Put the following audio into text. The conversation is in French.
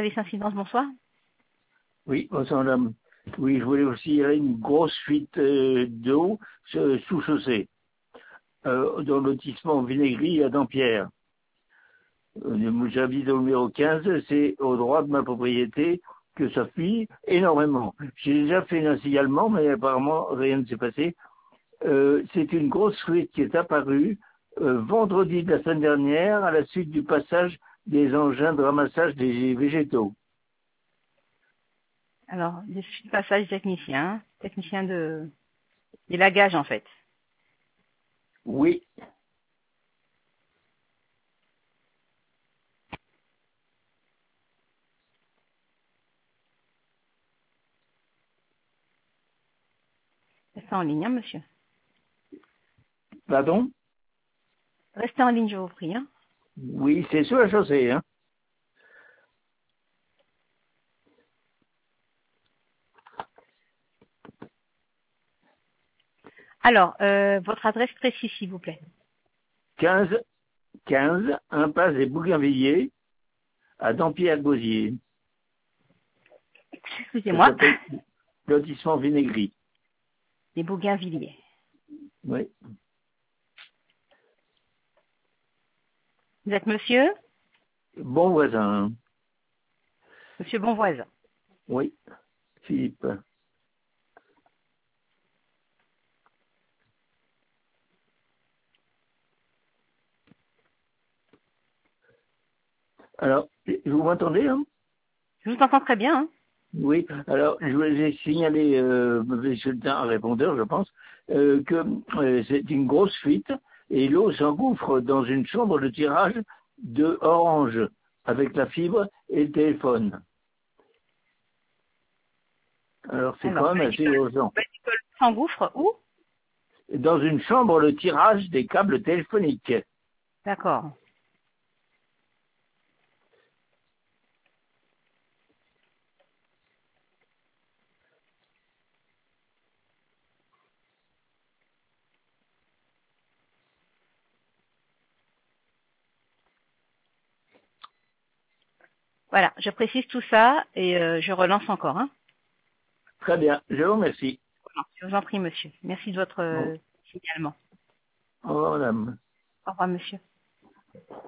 service incidence, bonsoir. Oui, bonsoir madame. Oui, je voulais aussi signaler une grosse fuite d'eau sous chaussée, dans le lotissement Vinaigrie à Dampierre. J'habite au numéro 15, c'est au droit de ma propriété que ça fuit énormément. J'ai déjà fait un signalement, mais apparemment rien ne s'est passé. C'est une grosse fuite qui est apparue vendredi de la semaine dernière à la suite du passage des engins de ramassage des végétaux. Alors, je suis passage technicien d'élagage en fait. Oui, Restez en ligne, hein, monsieur. pardon? Restez en ligne, je vous prie. Hein. Oui, c'est sur la chaussée, hein. Alors, votre adresse précise, s'il vous plaît. 15 impasse des Bougainvilliers à Dampierre-Gosier. Ça Excusez-moi. s'appelle lotissement Vinaigrie. Les Bougainvilliers. Oui. Vous êtes monsieur? Bon voisin. Monsieur Bonvoisin. Oui. Philippe. Alors, vous m'entendez, hein? Je vous entends très bien. Hein. Oui. Alors, je voulais signaler, c'est un répondeur, je pense, que c'est une grosse fuite et l'eau s'engouffre dans une chambre de tirage de Orange avec la fibre et le téléphone. Alors, c'est Alors, quand même assez urgent. s'engouffre où? Dans une chambre de tirage des câbles téléphoniques. D'accord. Voilà, je précise tout ça et je relance encore. Hein. Très bien, je vous remercie. Je vous en prie, monsieur. Merci de votre Au signalement. revoir, madame. Au revoir, monsieur.